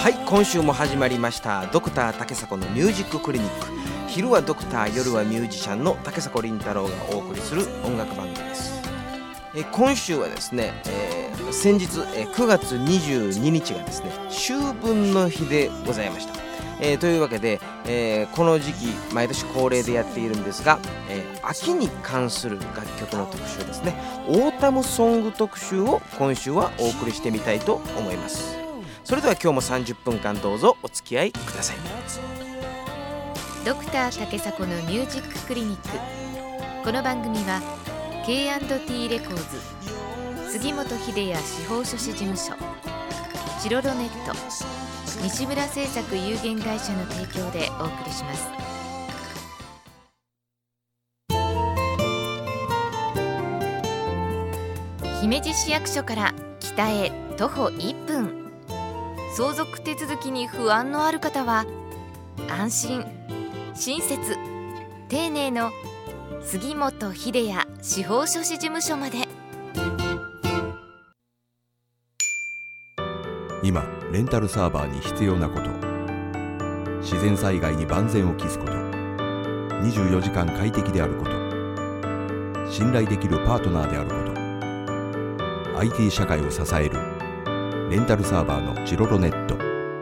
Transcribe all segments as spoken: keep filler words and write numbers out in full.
はい、今週も始まりましたドクター竹迫のミュージッククリニック。昼はドクター、夜はミュージシャンの竹迫倫太郎がお送りする音楽番組です。え今週はですね、えー、先日、えー、くがつにじゅうににちがですね秋分の日でございました。えー、というわけで、えー、この時期毎年恒例でやっているんですが、えー、秋に関する楽曲の特集ですね、オータムソング特集を今週はお送りしてみたいと思います。それでは今日もさんじゅっぷんかんどうぞお付き合いください。 ドクター竹迫のミュージッククリニック。この番組は ケーアンドティー レコーズ、杉本秀哉司法書士事務所、チロロネット、西村製作有限会社の提供でお送りします。姫路市役所から北へ徒歩いっぷん。相続手続きに不安のある方は安心、親切、丁寧の杉本秀哉司法書士事務所まで。 今レンタルサーバーに必要なこと、自然災害に万全を期すこと、にじゅうよじかん快適であること、信頼できるパートナーであること、 アイティー 社会を支えるレンタルサーバーのチロロネット。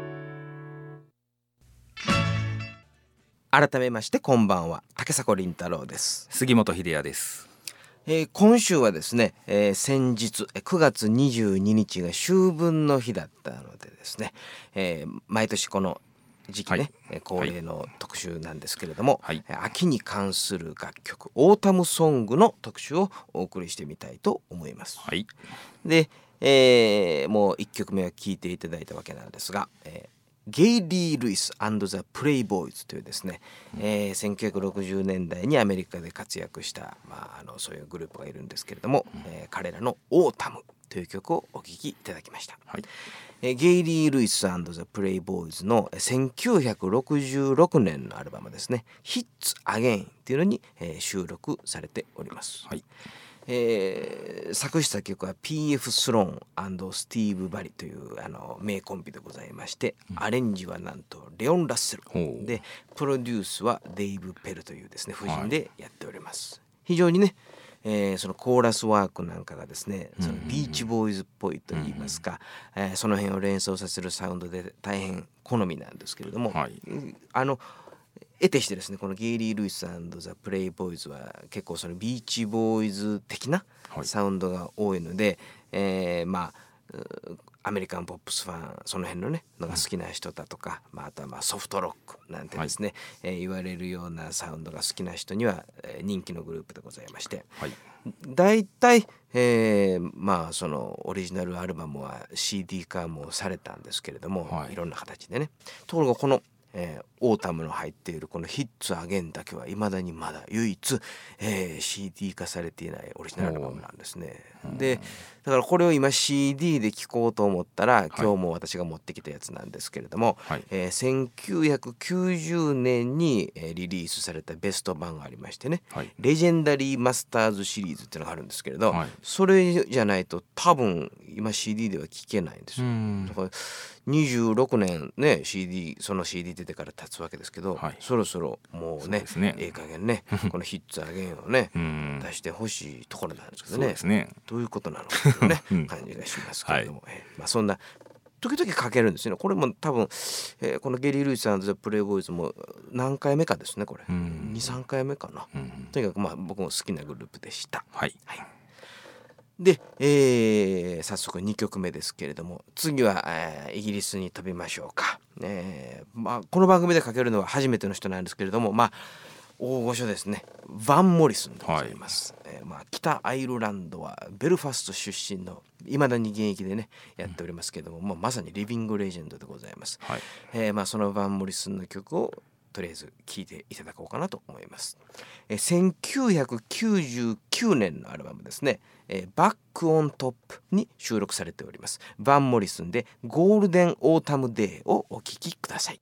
改めましてこんばんは、竹迫倫太郎です。 杉本秀哉です。 えー、今週はですね、えー、先日くがつにじゅうににちが秋分の日だったのでですね、えー、毎年この時期ね、はい、恒例の特集なんですけれども、はい、秋に関する楽曲オータムソングの特集をお送りしてみたいと思います。はい、で、えー、もういっきょくめは聴いていただいたわけなんですが、えーゲイリー・ルイス&ザ・プレイボーイズというですね、うんえー、せんきゅうひゃくろくじゅうねんだいにアメリカで活躍した、まあ、あのそういうグループがいるんですけれども、うんえー、彼らのオータムという曲をお聴きいただきました。はいえー、ゲイリー・ルイス&ザ・プレイボーイズのせんきゅうひゃくろくじゅうろくねんのアルバムですね、ヒッツ・アゲインというのに、えー、収録されております。はいえー、作詞作曲は ピーエフ スローン&スティーブ・バリというあの名コンビでございまして、うん、アレンジはなんとレオン・ラッセルで、プロデュースはデイブ・ペルというですね夫人でやっております。はい、非常にね、えー、そのコーラスワークなんかがですね、そのビーチボーイズっぽいといいますか、うんうんえー、その辺を連想させるサウンドで大変好みなんですけれども、はい、あの得てしてですね、このゲイリー・ルイス&ザ・プレイボーイズは結構そのビーチボーイズ的なサウンドが多いので、はいえー、まあアメリカンポップスファンその辺のねのが好きな人だとか、うんまあ、あとはまあソフトロックなんてですね、はいえー、言われるようなサウンドが好きな人には、えー、人気のグループでございまして、はい、だいたい、えー、まあそのオリジナルアルバムは シーディー 化もされたんですけれども、はい、いろんな形でね。ところがこのえー、オータムの入っているこのヒッツアゲンだけは未だにまだ唯一、えー、シーディー 化されていないオリジナルアルバムなんですね。でだからこれを今 シーディー で聴こうと思ったら、今日も私が持ってきたやつなんですけれども、はいえー、せんきゅうひゃくきゅうじゅうねんに、えー、リリースされたベスト版がありましてね、はい、レジェンダリーマスターズシリーズっていうのがあるんですけれど、はい、それじゃないと多分今 シーディー では聴けないんですよ。だからにじゅうろくねんね シーディー その シーディー 出てから経つわけですけど、はい、そろそろもうねええ加減ねこのヒッツアゲインをね出してほしいところなんですけどね。そうですね、どういうことなのかというね、うん、感じがしますけれども、はいえーまあ、そんな時々かけるんですよね。これも多分、えー、このゲリー・ルイス&ザ・プレイボーイズも何回目かですねこれ、うん、にさんかいめかな、うん、とにかくまあ僕も好きなグループでした。はい、はいで、えー、早速にきょくめですけれども、次は、えー、イギリスに飛びましょうか、えーまあ、この番組でかけるのは初めての人なんですけれども、まあ大御所ですね、ヴァン・モリスンでございます。はいえーまあ、北アイルランドはベルファスト出身のいまだに現役でねやっておりますけれども、うんまあ、まさにリビングレジェンドでございます。はいえーまあ、そのヴァン・モリスンの曲をとりあえず聴いていただこうかなと思います。えー、せんきゅうひゃくきゅうじゅうきゅうねんのアルバムですね、えー、バックオントップに収録されております。ヴァン・モリスンでゴールデンオータムデーをお聴きください。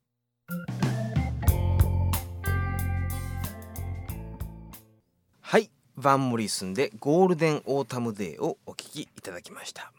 はい、ヴァン・モリスンでゴールデンオータムデーをお聴きいただきました。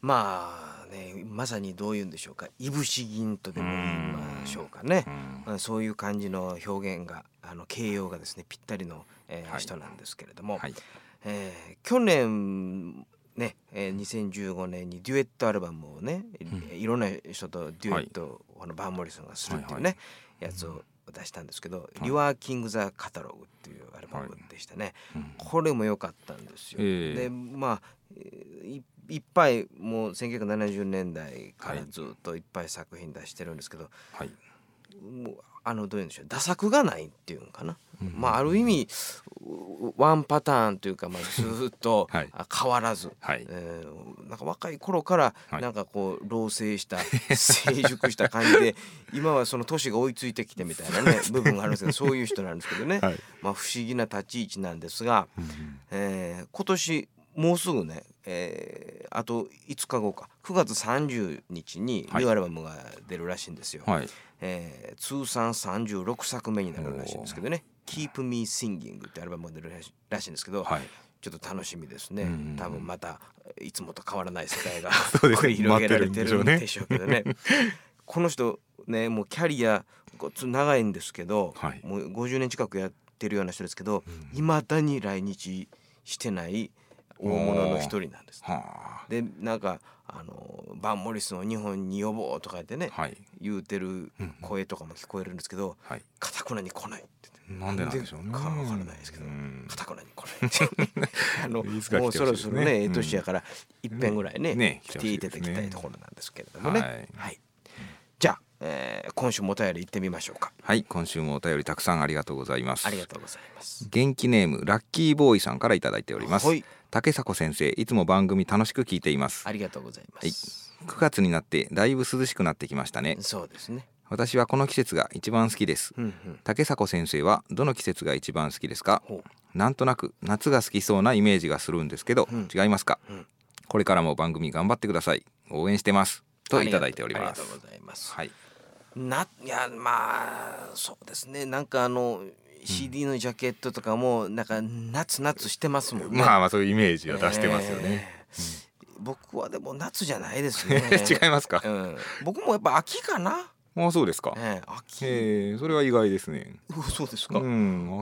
まあね、まさにどういうんでしょうか、いぶし銀とでも言いましょうかね、まあ、そういう感じの表現があの形容がですねぴったりの、えーはい、人なんですけれども、はい、えー、去年ね、えー、にせんじゅうごねんにデュエットアルバムをね、うん、いろんな人とデュエットを、はい、バン・モリソンがするっていうね、はいはい、やつを出したんですけど、リワーキング・ザ・カタログっていうアルバムでしたね、はい、うん、これも良かったんですよ、えー、でまあい, いっぱいもうせんきゅうひゃくななじゅうねんだいからずっといっぱい作品出してるんですけど、はい、もうあのどういうんでしょう、打作がないっていうのかな、うん、まあある意味ワンパターンというか、まあずっと変わらず、はい、えー、なんか若い頃からなんかこう老成した成熟した感じで今はその年が追いついてきてみたいなね部分があるんですけど、そういう人なんですけどね、はい、まあ不思議な立ち位置なんですが、うん、えー、今年もうすぐね、えー、あといつかごかくがつさんじゅうにちにニューアルバムが出るらしいんですよ、はい、えー、通算さんじゅうろくさくめになるらしいんですけどね、Keep Me Singing ってアルバムが出るらしいんですけど、はい、ちょっと楽しみですね、うん、多分またいつもと変わらない世界が繰り広げられてるんでしょうけどねこの人ね、もうキャリアごっつ長いんですけど、はい、もうごじゅうねん近くやってるような人ですけど、いま、うん、だに来日してない大物の一人なんです、ね、でなんかあのバン・モリソンを日本に呼ぼうとか言ってね、はい、言うてる声とかも聞こえるんですけど、かたくなに来ないって言って、 なんでなんでしょうね、 かわからないですけど、かたくなに来ないあのもうそろそろねええ年やからいっぺんぐらいね、うん、ね来ていただきたいところなんですけれどもね、はい、はい、じゃあ、えー、今週もお便り行ってみましょうか。 はい、今週もお便りたくさんありがとうございます。 ありがとうございます。 元気ネームラッキーボーイさんからいただいております。はい、竹迫先生、いつも番組楽しく聞いています。 ありがとうございます。 はい、くがつになってだいぶ涼しくなってきましたね。 そうですね。 私はこの季節が一番好きです、うんうん、竹迫先生はどの季節が一番好きですか？なんとなく夏が好きそうなイメージがするんですけど、うん、違いますか？うん、これからも番組頑張ってください、応援してますといただいております。 ありがとうございます。はい、ないやまあそうですね、なんかあのシーディー のジャケットとかもなんか夏夏してますもんね。 まあまあそういうイメージを出してますよね、 えーうん、僕はでも夏じゃないですね違いますか？うん、 僕もやっぱ秋かな。 ああそうですか、 えー、秋、 えー、それは意外ですね。 そうですか、 うん、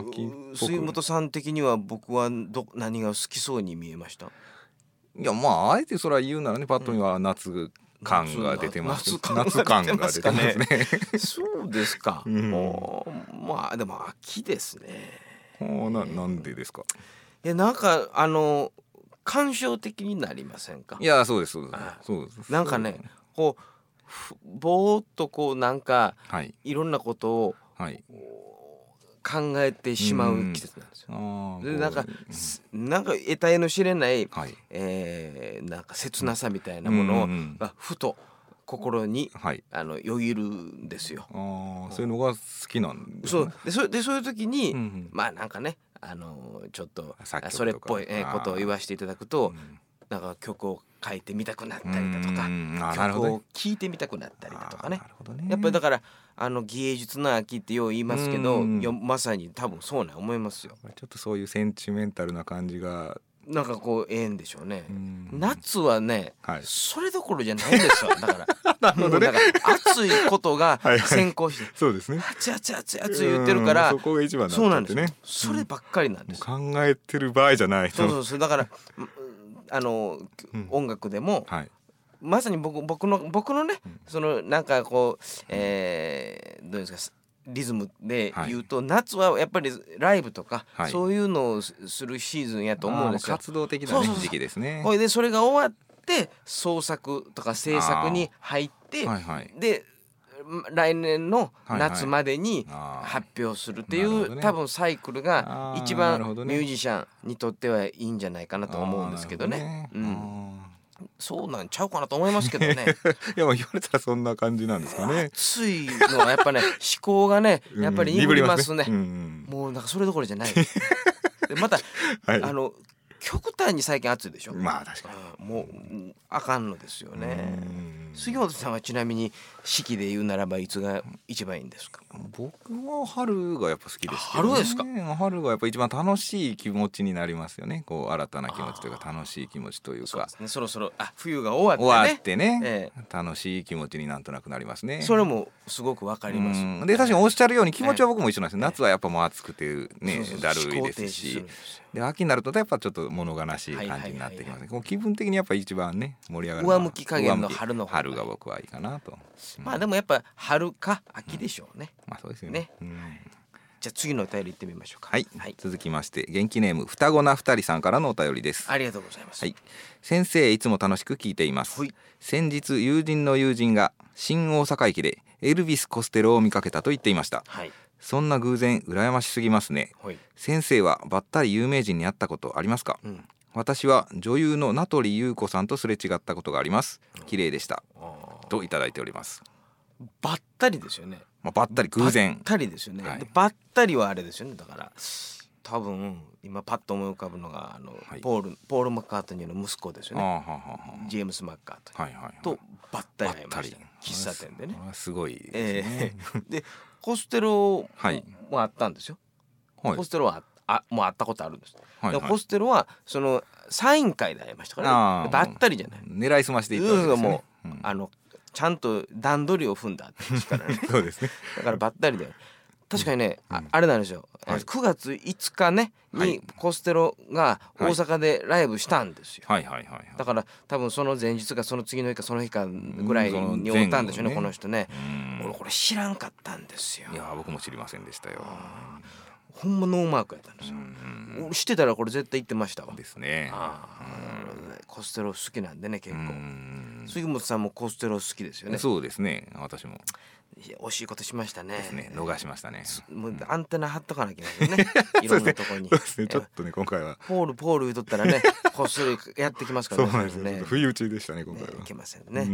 秋っぽく。 杉本さん的には僕はど何が好きそうに見えました？ いやまああえてそれは言うならね、パッとには夏感が出てます。夏感が出てますねそうですか、うん、まあでも秋ですね。 な, なんでですか？ いやなんかあの感傷的になりませんか？ いやそうですそうですそうです。 なんかねこうぼーっとこうなんか、はい、いろんなことを、はい、考えてしまう季節なんですよ。でなんか、うん、なんか得体の知れない、はい、えー、なんか切なさみたいなものがふと心に、はい、あのよぎるんですよ。 あそういうのが好きなんですね。そうで そ, でそういう時に、うんうん、まあなんかねあのちょっとそれっぽいことを言わせていただくと、うん、なんか曲を書いてみたくなったりだとか、曲を聴いてみたくなったりだとかね。ねやっぱりだからあの芸術の秋ってよう言いますけど、まさに多分そうなん思いますよ。 ちょっとそういうセンチメンタルな感じがなんかこうええんでしょうね。う夏はね、はい、それどころじゃないんですよ。だからもうだから暑いことが先行してそうですね。 熱い熱い熱い熱い言ってるから、 そこが一番そうなんですね。そればっかりなんです。 考えてる場合じゃない。 そうそうそうだからあの、うん、音楽でも、はい、まさに 僕, 僕の僕のね、うん、そのなんかこう、えー、どうですかリズムで言うと、はい、夏はやっぱりライブとか、はい、そういうのをするシーズンやと思うんですよ。 活動的な、ね、そうそうそう時期ですね。 ほいでそれが終わって創作とか制作に入って、はいはい、で来年の夏までに発表するっていう、はいはいね、多分サイクルが一番ミュージシャンにとってはいいんじゃないかなと思うんですけどね。うん、そうなんちゃうかなと思いますけどねいや言われたらそんな感じなんですかね。 暑いのはやっぱね思考がねやっぱり鈍りますね、うん、もうなんかそれどころじゃないでまた、はい、あの極端に最近暑いでしょ。 まあ確かにもう、うん、あかんのですよね。杉本さんはちなみに四季で言うならばいつが一番いいんですか？ 僕は春がやっぱ好きですけど、ね、 春ですか？ 春がやっぱ一番楽しい気持ちになりますよね。こう新たな気持ちというか楽しい気持ちというか。 そうですね、そろそろあ冬が終わってね、 終わってね、 ええ、 楽しい気持ちになんとなくなりますね。 それもすごくわかります。 うんで確かにおっしゃるように気持ちは僕も一緒なんですよ、ええ、夏はやっぱもう暑くてね、 そうそうだるいですし、で秋になるとやっぱちょっと物悲しい感じになってきますね。こう気分的にやっぱ一番ね盛り上がるのは上向き加減の春の方が春が僕はいいかなと、 うん、まあでもやっぱ春か秋でしょうね、 うん、まあそうですよね、 ね、うん、じゃあ次のお便り行ってみましょうか。 はい、はい、続きまして元気ネーム双子な二人さんからのお便りです。 ありがとうございます、 はい、先生いつも楽しく聞いています、はい、先日友人の友人が新大阪駅でエルビス・コステロを見かけたと言っていました、はい、そんな偶然羨ましすぎますね、はい、先生はばったり有名人に会ったことありますか？うん、私は女優の名取裕子さんとすれ違ったことがあります。綺麗でした、うん、といただいております。 ばったりですよね、 まあ、ばったり偶然ばったりですよね、 はい、 でばったりはあれですよね。だから多分今パッと思い浮かぶのがあの、はい、ポールポール・マッカートニーの息子ですよね。はははジェームス・マッカートニー、はいはいはい、とばったり会いました、喫茶店でね。 すごいですね、 えー、でコステロもあったんですよ、はい、コステロはあもう会ったことあるんです、はいはい、でコステロはそのサイン会で会いましたからね。ばったりじゃない、 狙いすましていったわけですね。 もう、うん、あのちゃんと段取りを踏んだってですからねそうですね。 だからばったりで確かにね、うん、あ, あれなんですよ、はい、くがついつかねにコステロが大阪でライブしたんですよ、はいはいはいはい、だから多分その前日かその次の日かその日かぐらいに会ったんでしょうね、ねこの人ね。俺これ知らんかったんですよ。 いや僕も知りませんでしたよ。 ほんまノーマークやったんですよ。俺知ってたらこれ絶対行ってましたわ。 ですね。 あコステロ好きなんでね結構。杉本さんもコステロ好きですよね。 そうですね、私も惜しいことしましたね。 ですね、逃しましたね。 もうアンテナ張っとかなきゃいけないよねいろんなところにそうですね、ちょっとね今回はポールポール言うとったらねこっそりやってきますからね。 そうなんですね、不意打ちでしたね今回は。 いけませんね。うん、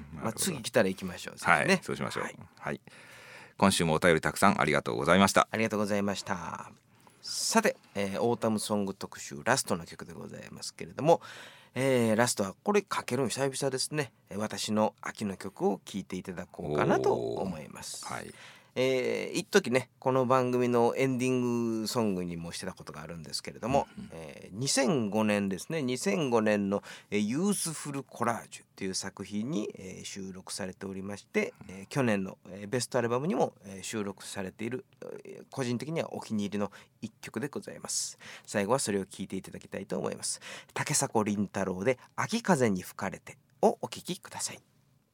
まあ、次来たら行きましょう、 はいね、そうしましょう、はいはい、今週もお便りたくさんありがとうございました。 ありがとうございました。さて、えー、オータムソング特集ラストの曲でございますけれども、えー、ラストはこれかけるの久々ですね。私の秋の曲を聴いていただこうかなと思います。はい、えー、一時ねこの番組のエンディングソングにもしてたことがあるんですけれども、うんうん、えー、にせんごねんですねにせんごねんの、えー、ユースフルコラージュという作品に、えー、収録されておりまして、えー、去年の、えー、ベストアルバムにも、えー、収録されている、えー、個人的にはお気に入りの一曲でございます。最後はそれを聴いていただきたいと思います。竹迫倫太郎で秋風に吹かれてをお聴きください。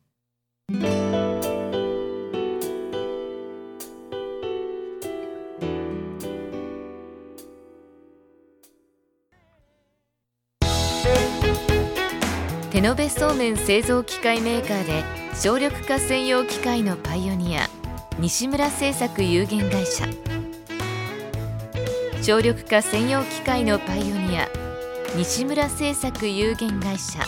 手延べそうめん製造機械メーカーで省力化専用機械のパイオニア西村製作有限会社。省力化専用機械のパイオニア西村製作有限会社。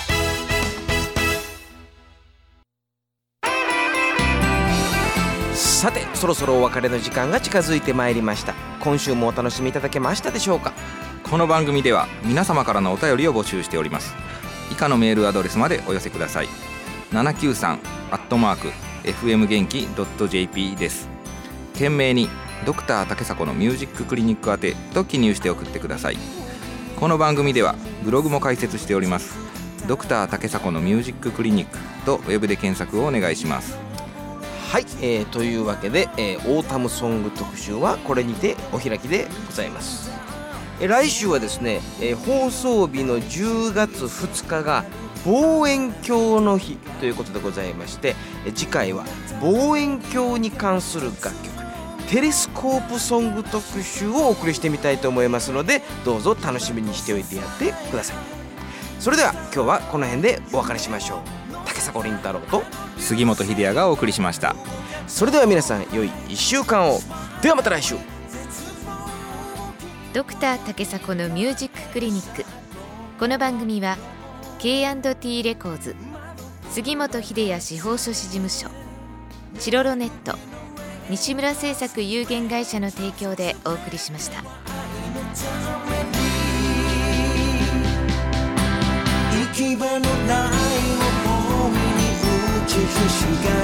さてそろそろお別れの時間が近づいてまいりました。今週もお楽しみいただけましたでしょうか。 この番組では皆様からのお便りを募集しております。以下のメールアドレスまでお寄せください。ななきゅうさんアットマーク エフエム 元気 ドット ジェーピー です。懸命にドクター竹迫のミュージッククリニック宛てと記入して送ってください。この番組ではブログも開設しております。ドクター竹迫のミュージッククリニックとウェブで検索をお願いします。 はい、えー、というわけで、えー、オータムソング特集はこれにてお開きでございます。えー、来週はですね、えー、放送日のじゅうがつふつかが望遠鏡の日ということでございまして、えー、次回は望遠鏡に関する楽曲テレスコープソング特集をお送りしてみたいと思いますので、どうぞ楽しみにしておいてやってください。それでは今日はこの辺でお別れしましょう。竹迫倫太郎と杉本秀哉がお送りしました。 それでは皆さん良いいっしゅうかんを。ではまた来週。 ドクター竹迫のミュージッククリニック。この番組は ケーアンドティー レコーズ、杉本秀哉司法書士事務所、チロロネット、西村製作有限会社の提供でお送りしました。 き場のない想いに打ちひしが